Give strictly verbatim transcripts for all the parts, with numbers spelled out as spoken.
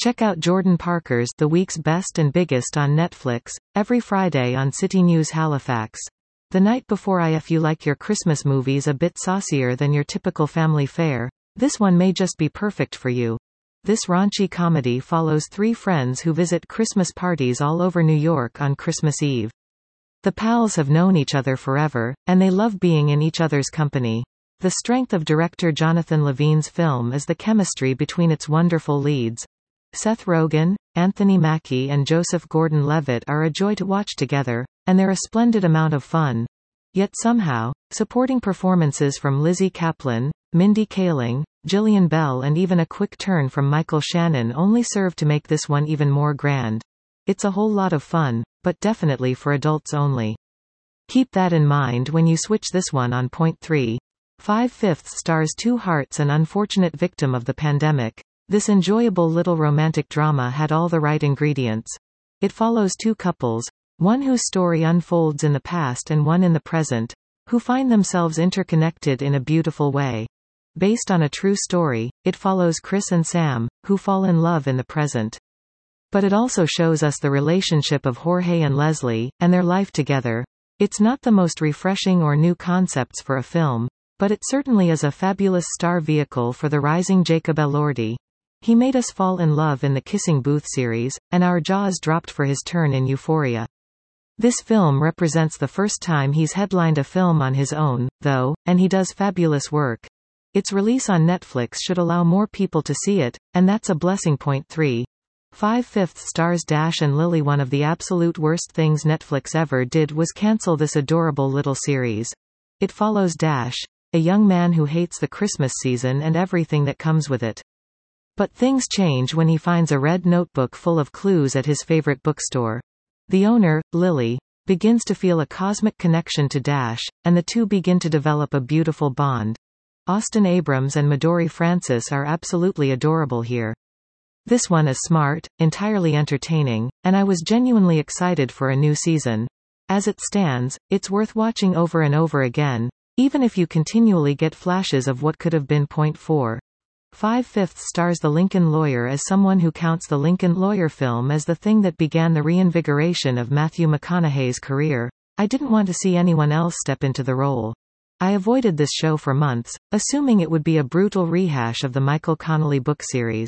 Check out Jordan Parker's The Week's Best and Biggest on Netflix, every Friday on City News Halifax. The night before. If you like your Christmas movies a bit saucier than your typical family fare, this one may just be perfect for you. This raunchy comedy follows three friends who visit Christmas parties all over New York on Christmas Eve. The pals have known each other forever, and they love being in each other's company. The strength of director Jonathan Levine's film is the chemistry between its wonderful leads. Seth Rogen, Anthony Mackie and Joseph Gordon-Levitt are a joy to watch together, and they're a splendid amount of fun. Yet somehow, supporting performances from Lizzie Kaplan, Mindy Kaling, Jillian Bell and even a quick turn from Michael Shannon only serve to make this one even more grand. It's a whole lot of fun, but definitely for adults only. Keep that in mind when you switch this one on. Point three. Five-fifths stars Two Hearts, an unfortunate victim of the pandemic. This enjoyable little romantic drama had all the right ingredients. It follows two couples, one whose story unfolds in the past and one in the present, who find themselves interconnected in a beautiful way. Based on a true story, it follows Chris and Sam, who fall in love in the present. But it also shows us the relationship of Jorge and Leslie, and their life together. It's not the most refreshing or new concepts for a film, but it certainly is a fabulous star vehicle for the rising Jacob Elordi. He made us fall in love in the Kissing Booth series, and our jaws dropped for his turn in Euphoria. This film represents the first time he's headlined a film on his own, though, and he does fabulous work. Its release on Netflix should allow more people to see it, and that's a blessing. Point three. Five-fifths stars Dash and Lily. One of the absolute worst things Netflix ever did was cancel this adorable little series. It follows Dash, a young man who hates the Christmas season and everything that comes with it. But things change when he finds a red notebook full of clues at his favorite bookstore. The owner, Lily, begins to feel a cosmic connection to Dash, and the two begin to develop a beautiful bond. Austin Abrams and Midori Francis are absolutely adorable here. This one is smart, entirely entertaining, and I was genuinely excited for a new season. As it stands, it's worth watching over and over again, even if you continually get flashes of what could have been. Point four. Five-fifths stars The Lincoln Lawyer. As someone who counts The Lincoln Lawyer film as the thing that began the reinvigoration of Matthew McConaughey's career, I didn't want to see anyone else step into the role. I avoided this show for months, assuming it would be a brutal rehash of the Michael Connelly book series.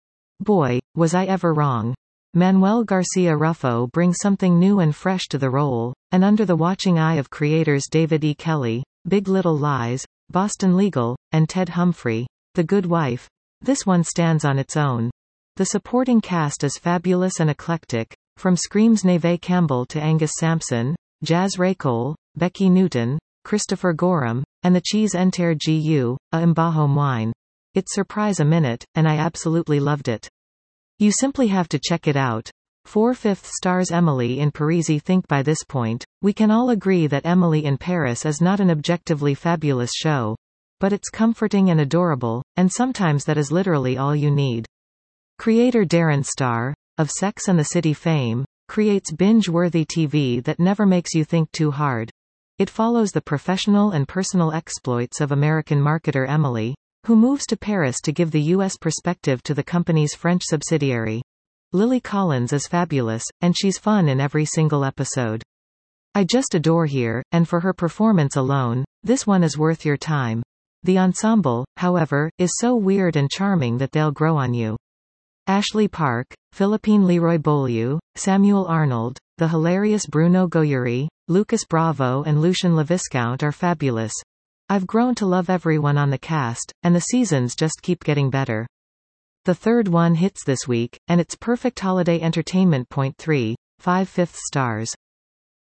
Boy, was I ever wrong. Manuel Garcia Ruffo brings something new and fresh to the role, and under the watching eye of creators David E. Kelley, Big Little Lies, Boston Legal, and Ted Humphrey, The Good Wife, this one stands on its own. The supporting cast is fabulous and eclectic, from Scream's Neve Campbell to Angus Sampson, Jazz Raycole, Becky Newton, Christopher Gorham, and the Cheese Enter Gu, a Imbaho wine. It's surprise a minute, and I absolutely loved it. You simply have to check it out. Four-fifths stars Emily in Paris. Think by this point, we can all agree that Emily in Paris is not an objectively fabulous show. But it's comforting and adorable, and sometimes that is literally all you need. Creator Darren Star, of Sex and the City fame, creates binge-worthy T V that never makes you think too hard. It follows the professional and personal exploits of American marketer Emily, who moves to Paris to give the U S perspective to the company's French subsidiary. Lily Collins is fabulous, and she's fun in every single episode. I just adore her, and for her performance alone, this one is worth your time. The ensemble, however, is so weird and charming that they'll grow on you. Ashley Park, Philippine Leroy Beaulieu, Samuel Arnold, the hilarious Bruno Goyuri, Lucas Bravo and Lucien Leviscount are fabulous. I've grown to love everyone on the cast, and the seasons just keep getting better. The third one hits this week, and it's perfect holiday entertainment. Point three. Five-fifths stars